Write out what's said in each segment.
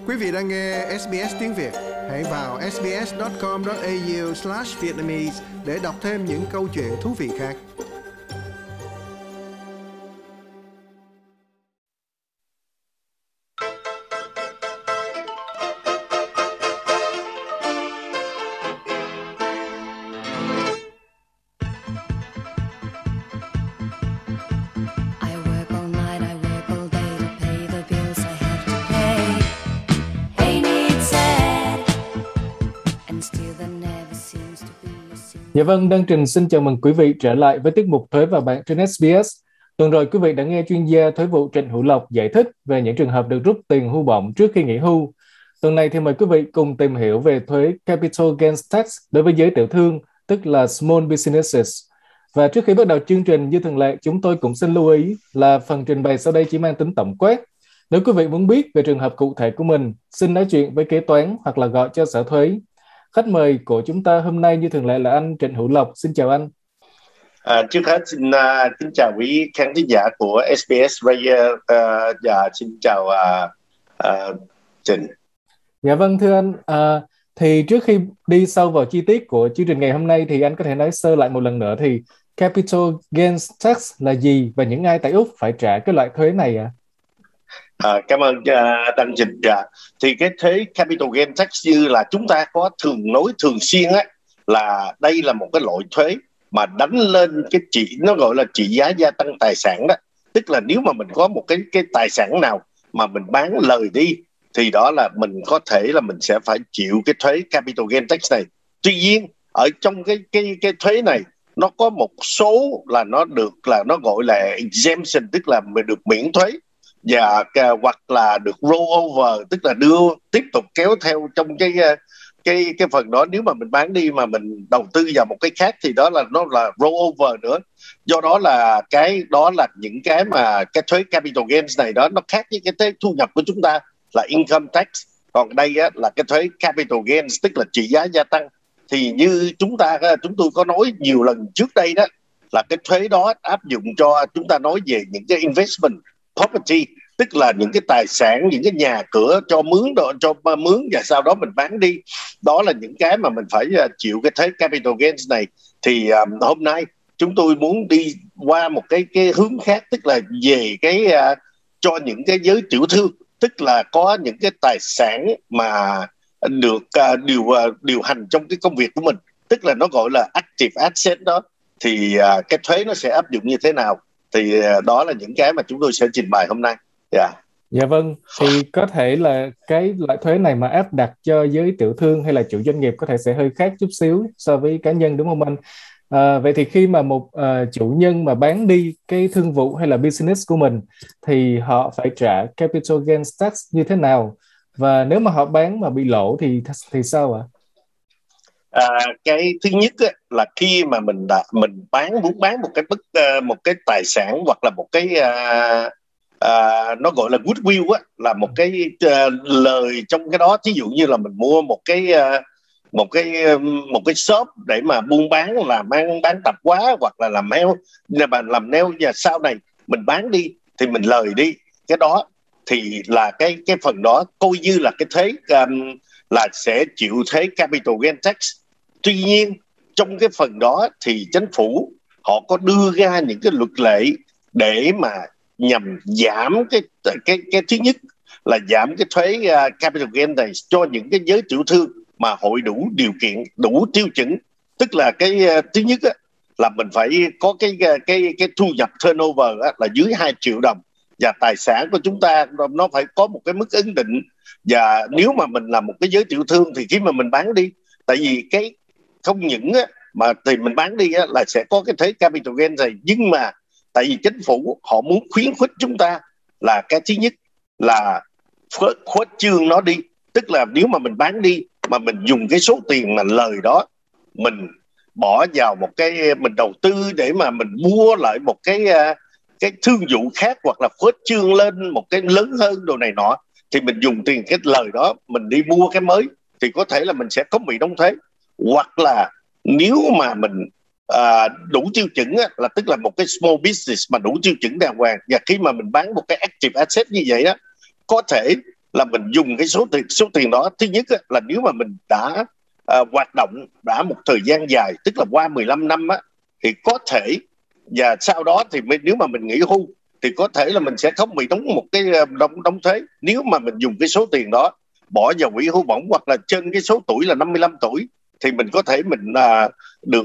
Quý vị đang nghe SBS tiếng Việt. Hãy vào sbs.com.au/vietnamese để đọc thêm những câu chuyện thú vị khác. Dạ vâng, Đăng Trình xin chào mừng quý vị trở lại với tiết mục Thuế và Bạn trên SBS. Tuần rồi quý vị đã nghe chuyên gia thuế vụ Trịnh Hữu Lộc giải thích về những trường hợp được rút tiền hưu bổng trước khi nghỉ hưu. Tuần này thì mời quý vị cùng tìm hiểu về thuế Capital Gains Tax đối với giới tiểu thương, tức là Small Businesses. Và trước khi bắt đầu chương trình, như thường lệ, chúng tôi cũng xin lưu ý là phần trình bày sau đây chỉ mang tính tổng quát. Nếu quý vị muốn biết về trường hợp cụ thể của mình, xin nói chuyện với kế toán hoặc là gọi cho sở thuế. Khách mời của chúng ta hôm nay như thường lệ là anh Trịnh Hữu Lộc. Xin chào anh. Trước hết xin kính chào quý khán thính giả của SBS Radio và xin chào Trịnh. Dạ vâng, thưa anh, thì trước khi đi sâu vào chi tiết của chương trình ngày hôm nay thì anh có thể nói sơ lại một lần nữa thì Capital Gains Tax là gì và những ai tại Úc phải trả cái loại thuế này ạ? Cảm ơn Đăng Trình. Thì cái thuế Capital Gains Tax như là chúng ta có nói thường xuyên á, là đây là một cái loại thuế mà đánh lên cái nó gọi là trị giá gia tăng tài sản đó. Tức là nếu mà mình có một cái tài sản nào mà mình bán lời đi thì đó là mình có thể là mình sẽ phải chịu cái thuế Capital Gains Tax này. Tuy nhiên ở trong cái thuế này nó có một số là nó gọi là exemption, tức là mình được miễn thuế, và hoặc là được roll over, tức là tiếp tục kéo theo trong cái phần đó. Nếu mà mình bán đi mà mình đầu tư vào một cái khác thì đó là nó là roll over nữa. Do đó là những cái mà cái thuế capital gains này đó nó khác với cái thuế thu nhập của chúng ta là income tax. Còn đây á, là cái thuế capital gains, tức là trị giá gia tăng. Thì như chúng tôi có nói nhiều lần trước đây đó, là cái thuế đó áp dụng cho chúng ta nói về những cái investment property, tức là những cái tài sản, những cái nhà cửa cho mướn và sau đó mình bán đi. Đó là những cái mà mình phải chịu cái thuế capital gains này. Thì hôm nay chúng tôi muốn đi qua một cái hướng khác, tức là về cho những cái giới tiểu thương, tức là có những cái tài sản mà được điều hành trong cái công việc của mình, tức là nó gọi là active asset đó, thì cái thuế nó sẽ áp dụng như thế nào. Thì đó là những cái mà chúng tôi sẽ trình bày hôm nay. Dạ vâng, thì có thể là cái loại thuế này mà áp đặt cho giới tiểu thương hay là chủ doanh nghiệp có thể sẽ hơi khác chút xíu so với cá nhân, đúng không anh? Vậy thì khi mà một chủ nhân mà bán đi cái thương vụ hay là business của mình thì họ phải trả Capital Gains Tax như thế nào? Và nếu mà họ bán mà bị lỗ thì sao ạ? Cái thứ nhất á, là khi mà mình muốn bán một cái tài sản hoặc là một cái nó gọi là goodwill á, là một cái lời trong cái đó. Ví dụ như là mình mua một cái shop để mà buôn bán, bán tạp hóa hoặc là làm nail, và sau này mình bán đi thì mình lời đi cái đó, thì là cái phần đó coi như là cái thuế là sẽ chịu thuế capital gains tax. Tuy nhiên trong cái phần đó thì chính phủ họ có đưa ra những cái luật lệ để mà nhằm giảm cái thứ nhất là giảm cái thuế capital gains này cho những cái giới tiểu thương mà hội đủ điều kiện, đủ tiêu chuẩn. Tức là cái thứ nhất á, là mình phải có cái thu nhập turnover á, là dưới 2 triệu đồng, và tài sản của chúng ta nó phải có một cái mức ấn định. Và nếu mà mình là một cái giới tiểu thương thì khi mà mình bán đi, tại vì cái không những á, mà thì mình bán đi á, là sẽ có cái thuế capital gains này, nhưng mà tại vì chính phủ họ muốn khuyến khích chúng ta là cái thứ nhất là khuếch trương nó đi. Tức là nếu mà mình bán đi mà mình dùng cái số tiền mà lời đó mình bỏ vào một cái, mình đầu tư để mà mình mua lại một cái thương vụ khác, hoặc là khuếch trương lên một cái lớn hơn đồ này nọ, thì mình dùng tiền cái lời đó mình đi mua cái mới thì có thể là mình sẽ không bị đóng thuế. Hoặc là nếu mà mình đủ tiêu chuẩn á, là tức là một cái small business mà đủ tiêu chuẩn đàng hoàng, và khi mà mình bán một cái active asset như vậy đó, có thể là mình dùng cái số tiền đó. Thứ nhất là nếu mà mình đã hoạt động đã một thời gian dài, tức là qua 15 năm á, thì có thể, và sau đó thì nếu mà mình nghỉ hưu thì có thể là mình sẽ không bị đóng một cái đóng thuế. Nếu mà mình dùng cái số tiền đó bỏ vào quỹ hưu bổng, hoặc là trên cái số tuổi là 55 tuổi, thì mình có thể mình được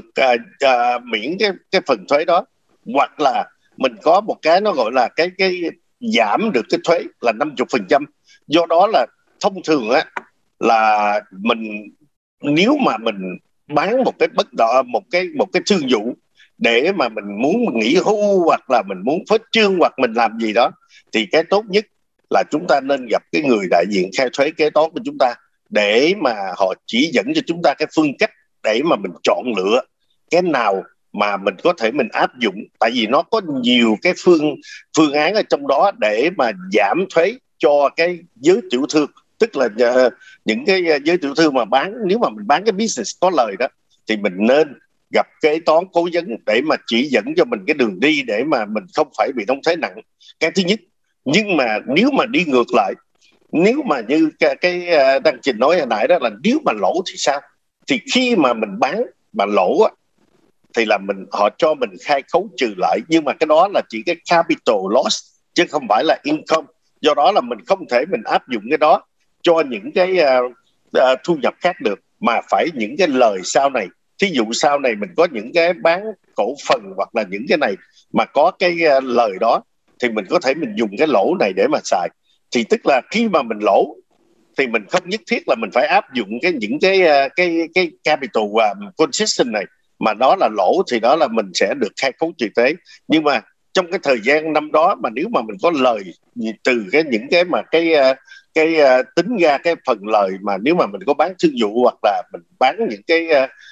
miễn cái phần thuế đó. Hoặc là mình có một cái nó gọi là cái giảm được cái thuế là 50%. Do đó là thông thường á, là mình, nếu mà mình bán một cái một cái thương vụ để mà mình muốn nghỉ hưu, hoặc là mình muốn phết trương, hoặc mình làm gì đó, thì cái tốt nhất là chúng ta nên gặp cái người đại diện khai thuế kế toán của chúng ta, để mà họ chỉ dẫn cho chúng ta cái phương cách để mà mình chọn lựa cái nào mà mình có thể mình áp dụng. Tại vì nó có nhiều cái phương án ở trong đó để mà giảm thuế cho cái giới tiểu thương. Tức là những cái giới tiểu thương mà nếu mà mình bán cái business có lời đó, thì mình nên gặp kế toán cố vấn để mà chỉ dẫn cho mình cái đường đi để mà mình không phải bị đóng thuế nặng. Cái thứ nhất. Nhưng mà nếu mà đi ngược lại, nếu mà như cái Đăng Trình nói hồi nãy đó, là nếu mà lỗ thì sao? Thì khi mà mình bán mà lỗ á, thì là họ cho mình khai khấu trừ lại, nhưng mà cái đó là chỉ cái capital loss chứ không phải là income. Do đó là mình không thể mình áp dụng cái đó cho những cái thu nhập khác được, mà phải những cái lời sau này. Thí dụ sau này mình có những cái bán cổ phần hoặc là những cái này mà có cái lời đó, thì mình có thể mình dùng cái lỗ này để mà xài. Thì tức là khi mà mình lỗ thì mình không nhất thiết là mình phải áp dụng những cái capital concession này, mà đó là lỗ thì đó là mình sẽ được khai khấu trừ thuế. Nhưng mà trong cái thời gian năm đó mà nếu mà mình có lời từ những cái mà cái tính ra cái phần lời, mà nếu mà mình có bán thương vụ hoặc là mình bán những cái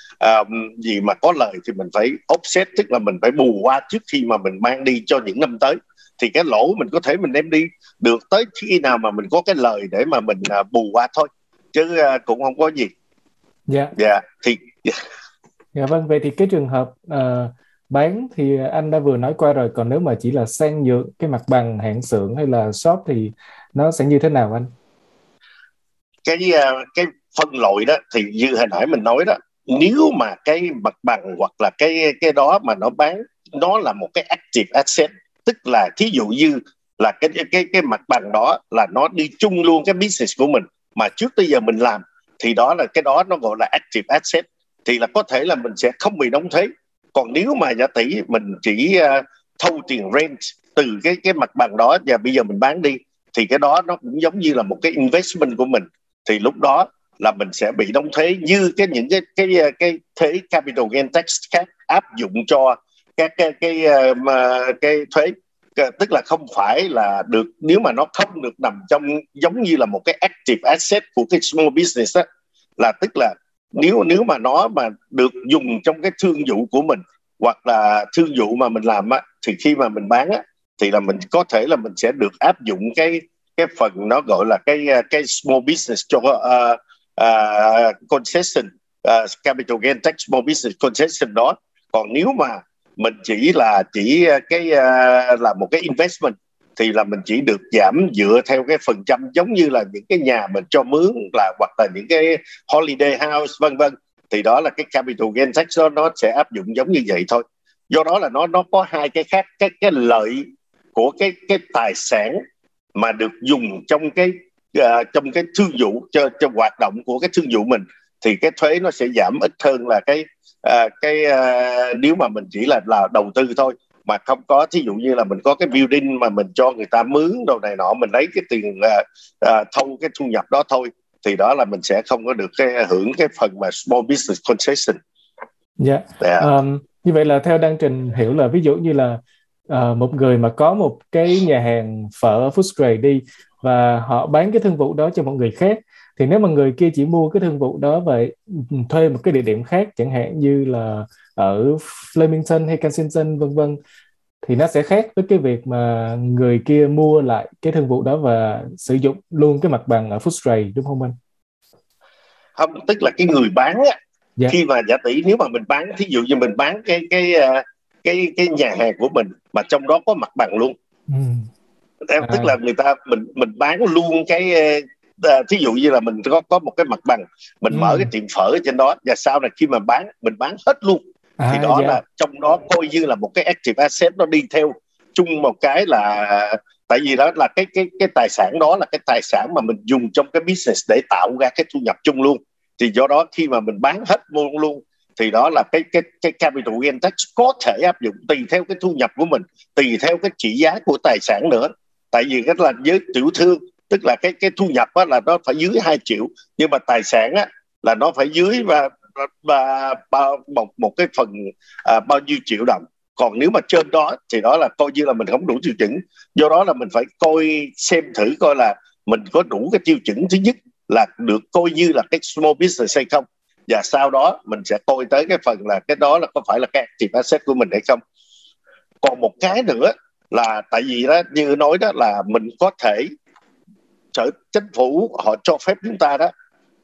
gì mà có lời, thì mình phải offset, tức là mình phải bù qua trước khi mà mình mang đi cho những năm tới. Thì cái lỗ mình có thể mình đem đi được tới khi nào mà mình có cái lời để mà mình bù qua thôi, chứ cũng không có gì. Dạ. Thì Dạ vâng, vậy thì cái trường hợp bán thì anh đã vừa nói qua rồi, còn nếu mà chỉ là sang nhượng cái mặt bằng hãng xưởng hay là shop thì nó sẽ như thế nào anh? Cái phân loại đó thì như hồi nãy mình nói đó, nếu mà cái mặt bằng hoặc là cái đó mà nó bán, nó là một cái active asset, tức là thí dụ như là cái mặt bằng đó là nó đi chung luôn cái business của mình mà trước tới giờ mình làm, thì đó là cái đó nó gọi là active asset, thì là có thể là mình sẽ không bị đóng thuế. Còn nếu mà giả tỷ mình chỉ thâu tiền rent từ cái mặt bằng đó và bây giờ mình bán đi, thì cái đó nó cũng giống như là một cái investment của mình, thì lúc đó là mình sẽ bị đóng thuế như những cái thuế capital gain tax khác áp dụng cho các cái thuế. Tức là không phải là được, nếu mà nó không được nằm trong giống như là một cái active asset của cái small business đó, là tức là nếu mà nó mà được dùng trong cái thương vụ của mình hoặc là thương vụ mà mình làm á, thì khi mà mình bán á, thì là mình có thể là mình sẽ được áp dụng cái phần nó gọi là cái small business cho concession, capital gain tax small business concession đó. Còn nếu mà mình chỉ là một cái investment, thì là mình chỉ được giảm dựa theo cái phần trăm, giống như là những cái nhà mình cho mướn là, hoặc là những cái holiday house vân vân, thì đó là cái capital gain tax đó, nó sẽ áp dụng giống như vậy thôi. Do đó là nó có hai cái khác. Cái lợi của cái tài sản mà được dùng trong cái thương vụ, cho hoạt động của cái thương vụ mình, thì cái thuế nó sẽ giảm ít hơn là nếu mà mình chỉ là đầu tư thôi, mà không có, thí dụ như là mình có cái building mà mình cho người ta mướn đồ này nọ, mình lấy cái tiền thâu cái thu nhập đó thôi, thì đó là mình sẽ không có được hưởng cái phần mà small business concession. Dạ. Như vậy là theo Đăng Trình hiểu là ví dụ như là một người mà có một cái nhà hàng phở Footscray đi, và họ bán cái thương vụ đó cho một người khác, thì nếu mà người kia chỉ mua cái thương vụ đó và thuê một cái địa điểm khác, chẳng hạn như là ở Flemington hay Kensington vân vân, thì nó sẽ khác với cái việc mà người kia mua lại cái thương vụ đó và sử dụng luôn cái mặt bằng ở Footscray, đúng không anh? Không, tức là cái người bán á, khi mà giả tỷ nếu mà mình bán, thí dụ như mình bán cái nhà hàng của mình mà trong đó có mặt bằng luôn, Tức là người ta mình bán luôn cái thí dụ như là mình có một cái mặt bằng, mình mở cái tiệm phở ở trên đó, và sau này khi mà mình bán hết luôn, thì đó là trong đó coi như là một cái active asset, nó đi theo chung một cái là, tại vì đó là cái tài sản đó là cái tài sản mà mình dùng trong cái business để tạo ra cái thu nhập chung luôn. Thì do đó khi mà mình bán hết luôn thì đó là cái capital gain tax có thể áp dụng tùy theo cái thu nhập của mình, tùy theo cái trị giá của tài sản nữa. Tại vì cái là với tiểu thương, tức là cái thu nhập á, là nó phải dưới 2 triệu, nhưng mà tài sản á, là nó phải dưới và một cái phần bao nhiêu triệu đồng. Còn nếu mà trên đó thì đó là coi như là mình không đủ tiêu chuẩn. Do đó là mình phải xem thử coi là mình có đủ cái tiêu chuẩn, thứ nhất là được coi như là cái small business hay không, và sau đó mình sẽ coi tới cái phần là cái đó là có phải là cái active asset của mình hay không. Còn một cái nữa là tại vì đó như nói đó là mình có thể chính phủ họ cho phép chúng ta đó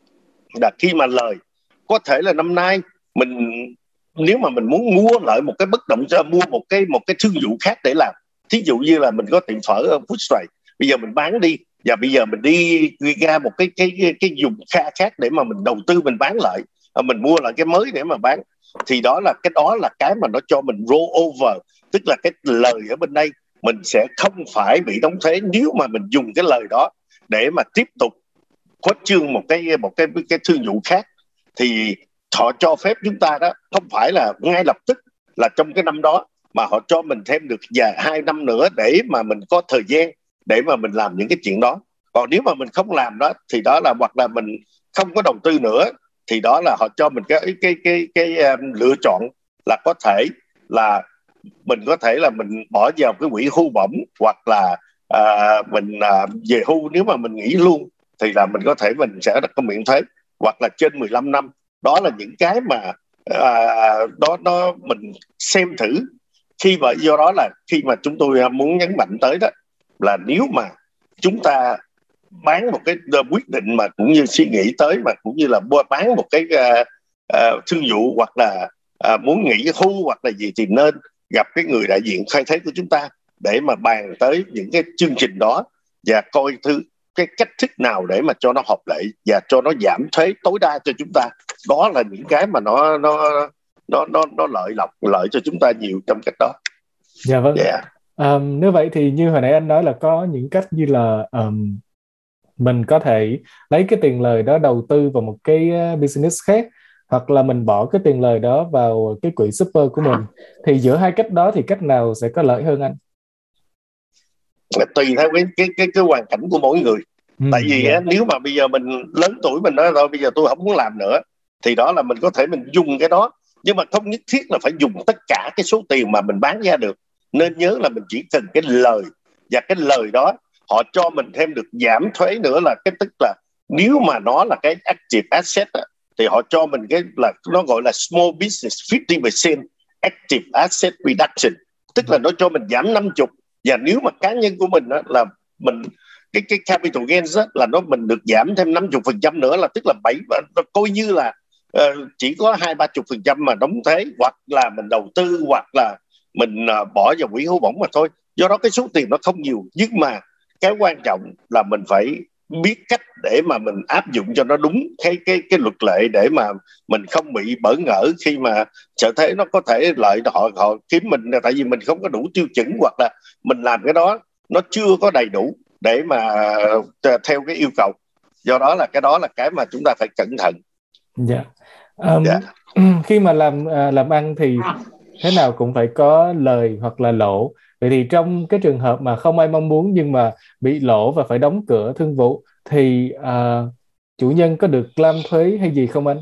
là khi mà lời có thể là năm nay mình, nếu mà mình muốn mua lại một cái bất động sản, mua một cái thương vụ khác để làm, thí dụ như là mình có tiệm phở ở Foodstrike, bây giờ mình bán đi và bây giờ mình đi ra một cái vùng khác để mà mình đầu tư mình bán lại, mình mua lại cái mới để mà bán, thì đó là cái mà nó cho mình roll over, tức là cái lời ở bên đây mình sẽ không phải bị đóng thuế nếu mà mình dùng cái lời đó để mà tiếp tục khuếch trương một cái thương vụ khác. Thì họ cho phép chúng ta đó không phải là ngay lập tức là trong cái năm đó, mà họ cho mình thêm được 2 năm nữa để mà mình có thời gian để mà mình làm những cái chuyện đó. Còn nếu mà mình không làm đó thì đó là hoặc là mình không có đầu tư nữa, thì đó là họ cho mình cái lựa chọn là có thể là mình có thể là mình bỏ vào cái quỹ hưu bổng, hoặc là mình về hưu nếu mà mình nghỉ luôn thì là mình có thể mình sẽ có miễn thuế, hoặc là trên 15 năm. Đó là những cái mà đó mình xem thử. Khi mà do đó là khi mà chúng tôi muốn nhấn mạnh tới đó là nếu mà chúng ta bán một cái quyết định mà cũng như suy nghĩ tới, mà cũng như là bán một cái thương vụ, hoặc là muốn nghỉ hưu hoặc là gì, thì nên gặp cái người đại diện khai thuế của chúng ta để mà bàn tới những cái chương trình đó, và coi thử cái cách thức nào để mà cho nó hợp lệ và cho nó giảm thuế tối đa cho chúng ta. Đó là những cái mà nó lợi cho chúng ta nhiều trong cách đó. Dạ vâng. Nếu vậy thì như hồi nãy anh nói là có những cách như là mình có thể lấy cái tiền lời đó đầu tư vào một cái business khác, hoặc là mình bỏ cái tiền lời đó vào cái quỹ super của mình. Thì giữa hai cách đó thì cách nào sẽ có lợi hơn anh? Tùy theo cái hoàn cảnh của mỗi người. Tại vì nếu mà bây giờ mình lớn tuổi, mình nói rồi bây giờ tôi không muốn làm nữa, thì đó là mình có thể mình dùng cái đó, nhưng mà không nhất thiết là phải dùng tất cả cái số tiền mà mình bán ra được. Nên nhớ là mình chỉ cần cái lời, và cái lời đó họ cho mình thêm được giảm thuế nữa, là cái tức là nếu mà nó là cái active asset thì họ cho mình cái là nó gọi là small business 50% active asset reduction, tức là nó cho mình giảm 50. Và nếu mà cá nhân của mình đó, là mình cái capital gains đó, là mình được giảm thêm 50% nữa, là tức là 7, coi như là chỉ có 20-30% mà đóng thuế, hoặc là mình đầu tư, hoặc là mình bỏ vào quỹ hưu bổng mà thôi. Do đó cái số tiền nó không nhiều, nhưng mà cái quan trọng là mình phải biết cách để mà mình áp dụng cho nó đúng cái luật lệ, để mà mình không bị bỡ ngỡ khi mà sợ thế nó có thể lợi họ kiếm mình, tại vì mình không có đủ tiêu chuẩn, hoặc là mình làm cái đó nó chưa có đầy đủ để mà theo cái yêu cầu. Do đó là cái mà chúng ta phải cẩn thận. Dạ. Khi mà làm ăn thì thế nào cũng phải có lời hoặc là lỗ. Vậy thì trong cái trường hợp mà không ai mong muốn nhưng mà bị lỗ và phải đóng cửa thương vụ, thì chủ nhân có được làm thuế hay gì không anh?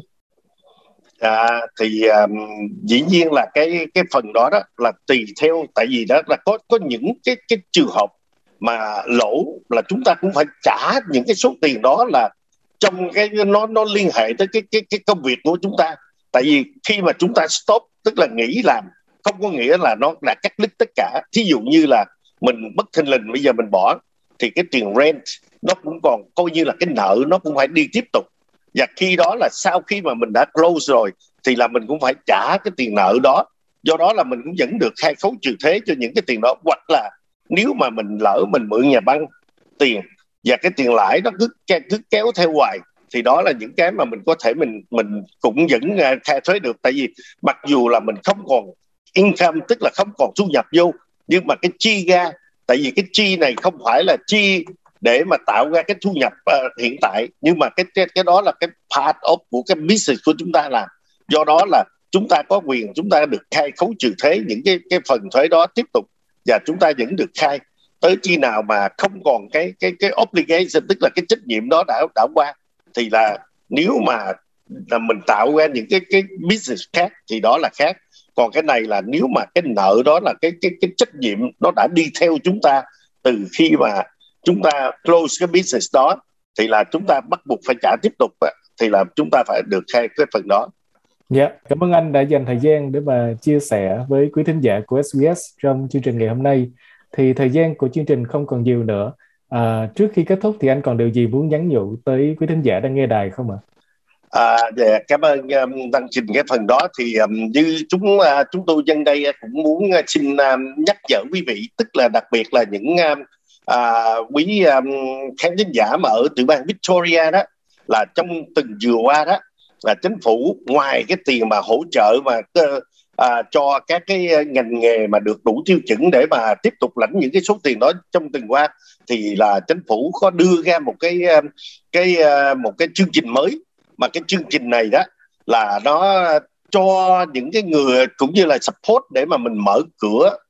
Thì dĩ nhiên là cái phần đó là tùy theo, tại vì đó là có những cái trường hợp mà lỗ là chúng ta cũng phải trả những cái số tiền đó, là trong cái nó liên hệ tới cái công việc của chúng ta. Tại vì khi mà chúng ta stop, tức là nghỉ làm, không có nghĩa là nó đã cắt đứt tất cả. Thí dụ như là mình bất thình lình bây giờ mình bỏ, thì cái tiền rent nó cũng còn coi như là cái nợ, nó cũng phải đi tiếp tục. Và khi đó là sau khi mà mình đã close rồi thì là mình cũng phải trả cái tiền nợ đó. Do đó là mình cũng vẫn được khai khấu trừ thuế cho những cái tiền đó. Hoặc là nếu mà mình lỡ mình mượn nhà băng tiền và cái tiền lãi nó cứ kéo theo hoài, thì đó là những cái mà mình có thể mình cũng vẫn khai thuế được. Tại vì mặc dù là mình không còn income, tức là không còn thu nhập vô, nhưng mà cái chi ra, tại vì cái chi này không phải là chi để mà tạo ra cái thu nhập hiện tại, nhưng mà cái đó là cái part of của cái business của chúng ta làm. Do đó là chúng ta có quyền, chúng ta được khai khấu trừ thuế những cái phần thuế đó tiếp tục, và chúng ta vẫn được khai tới khi nào mà không còn cái obligation, tức là cái trách nhiệm đó đã qua. Thì là nếu mà là mình tạo ra những cái business khác thì đó là khác. Còn cái này là nếu mà cái nợ đó là cái trách nhiệm nó đã đi theo chúng ta từ khi mà chúng ta close cái business đó, thì là chúng ta bắt buộc phải trả tiếp tục, thì là chúng ta phải được khai cái phần đó. Dạ, cảm ơn anh đã dành thời gian để mà chia sẻ với quý thính giả của SBS trong chương trình ngày hôm nay. Thì thời gian của chương trình không còn nhiều nữa. Trước khi kết thúc thì anh còn điều gì muốn nhắn nhủ tới quý thính giả đang nghe đài không ạ? Dạ, cảm ơn Đăng Trình. Cái phần đó thì như chúng tôi dân đây cũng muốn xin nhắc nhở quý vị, tức là đặc biệt là những quý khán thính giả mà ở tiểu bang Victoria đó, là trong tuần vừa qua đó là chính phủ ngoài cái tiền mà hỗ trợ mà cho các cái ngành nghề mà được đủ tiêu chuẩn để mà tiếp tục lãnh những cái số tiền đó trong tuần qua, thì là chính phủ có đưa ra một cái chương trình mới. Mà cái chương trình này đó là nó cho những cái người cũng như là support để mà mình mở cửa,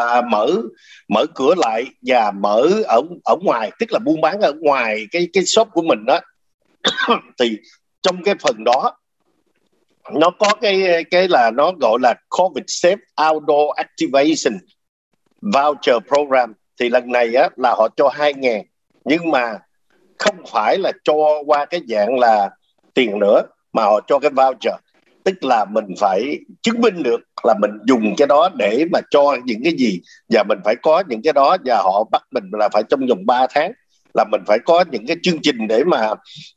mở cửa lại và mở ở ngoài, tức là buôn bán ở ngoài cái shop của mình đó. Thì trong cái phần đó nó có cái là nó gọi là COVID Safe Outdoor Activation Voucher Program. Thì lần này á là họ cho 2.000, nhưng mà không phải là cho qua cái dạng là tiền nữa, mà họ cho cái voucher, tức là mình phải chứng minh được là mình dùng cái đó để mà cho những cái gì, và mình phải có những cái đó, và họ bắt mình là phải trong vòng 3 tháng là mình phải có những cái chương trình để mà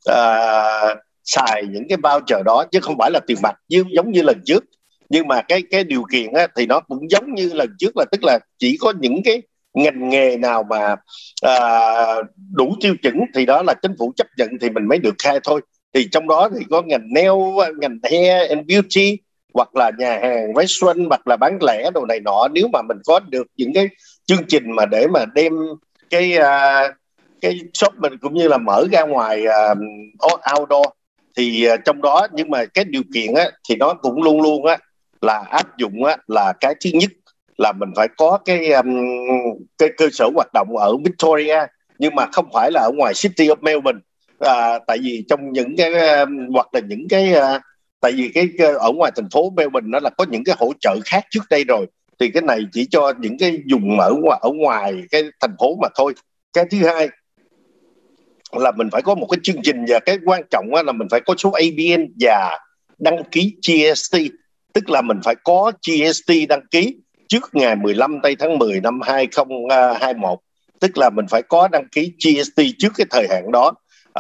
xài những cái voucher đó, chứ không phải là tiền mặt giống như lần trước. Nhưng mà cái điều kiện á, thì nó cũng giống như lần trước, là tức là chỉ có những cái ngành nghề nào mà đủ tiêu chuẩn thì đó là chính phủ chấp nhận thì mình mới được khai thôi. Thì trong đó thì có ngành nail, ngành hair and beauty, hoặc là nhà hàng, restaurant, hoặc là bán lẻ đồ này nọ. Nếu mà mình có được những cái chương trình mà để mà đem cái shop mình cũng như là mở ra ngoài outdoor, thì trong đó, nhưng mà cái điều kiện á, thì nó cũng luôn luôn á, là áp dụng á, là cái thứ nhất là mình phải có cái cơ sở hoạt động ở Victoria, nhưng mà không phải là ở ngoài City of Melbourne. Tại vì trong những cái hoặc là những cái tại vì cái ở ngoài thành phố Melbourne nó là có những cái hỗ trợ khác trước đây rồi, thì cái này chỉ cho những cái vùng ở ngoài cái thành phố mà thôi. Cái thứ hai là mình phải có một cái chương trình, và cái quan trọng là mình phải có số ABN và đăng ký GST, tức là mình phải có GST đăng ký trước ngày 15 tây tháng 10 năm 2021, tức là mình phải có đăng ký GST trước cái thời hạn đó.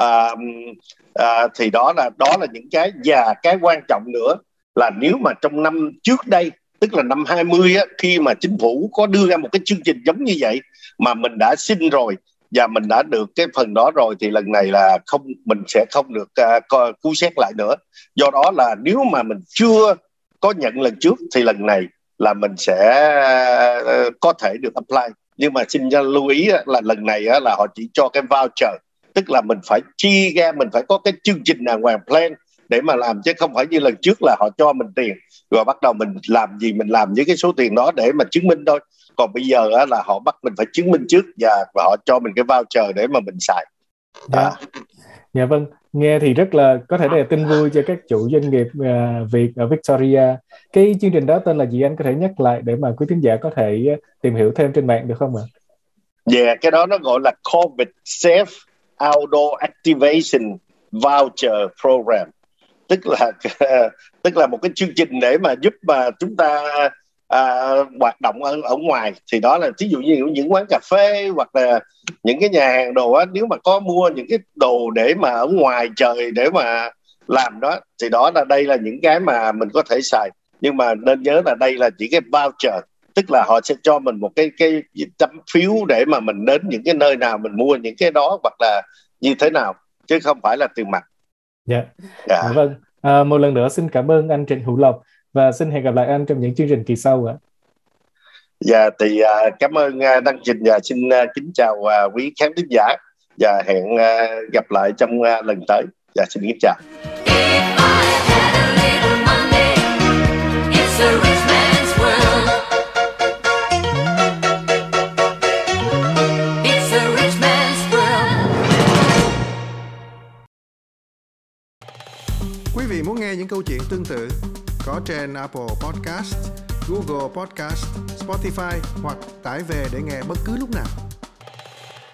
Thì đó là những cái, và cái quan trọng nữa là nếu mà trong năm trước đây, tức là năm 20 á, khi mà chính phủ có đưa ra một cái chương trình giống như vậy mà mình đã xin rồi và mình đã được cái phần đó rồi, thì lần này là mình sẽ không được cứu xét lại nữa. Do đó là nếu mà mình chưa có nhận lần trước thì lần này là mình sẽ có thể được apply. Nhưng mà xin lưu ý là lần này là họ chỉ cho cái voucher, tức là mình phải chi ra, mình phải có cái chương trình đàng hoàng plan để mà làm, chứ không phải như lần trước là họ cho mình tiền rồi bắt đầu mình làm gì mình làm với cái số tiền đó để mà chứng minh thôi. Còn bây giờ là họ bắt mình phải chứng minh trước, và họ cho mình cái voucher để mà mình xài. Dạ vâng, nghe thì rất là có thể là tin vui cho các chủ doanh nghiệp Việt ở Victoria. Cái chương trình đó tên là gì, anh có thể nhắc lại để mà quý thính giả có thể tìm hiểu thêm trên mạng được không ạ? Dạ, cái đó nó gọi là COVID Safe Outdoor Activation Voucher Program, tức là một cái chương trình để mà giúp mà chúng ta hoạt động ở ngoài. Thì đó là ví dụ như những quán cà phê hoặc là những cái nhà hàng đồ á, nếu mà có mua những cái đồ để mà ở ngoài trời để mà làm đó, thì đó là đây là những cái mà mình có thể xài. Nhưng mà nên nhớ là đây là chỉ cái voucher, tức là họ sẽ cho mình một cái tấm phiếu để mà mình đến những cái nơi nào mình mua những cái đó, hoặc là như thế nào, chứ không phải là tiền mặt. Dạ. Dạ. Vâng. Một lần nữa xin cảm ơn anh Trịnh Hữu Lộc và xin hẹn gặp lại anh trong những chương trình kỳ sau ạ. Dạ, thì cảm ơn Đăng Trình, và xin kính chào quý khán thính giả, và hẹn gặp lại trong lần tới. Dạ, xin kính chào. Quý vị muốn nghe những câu chuyện tương tự có trên Apple Podcast, Google Podcast, Spotify hoặc tải về để nghe bất cứ lúc nào.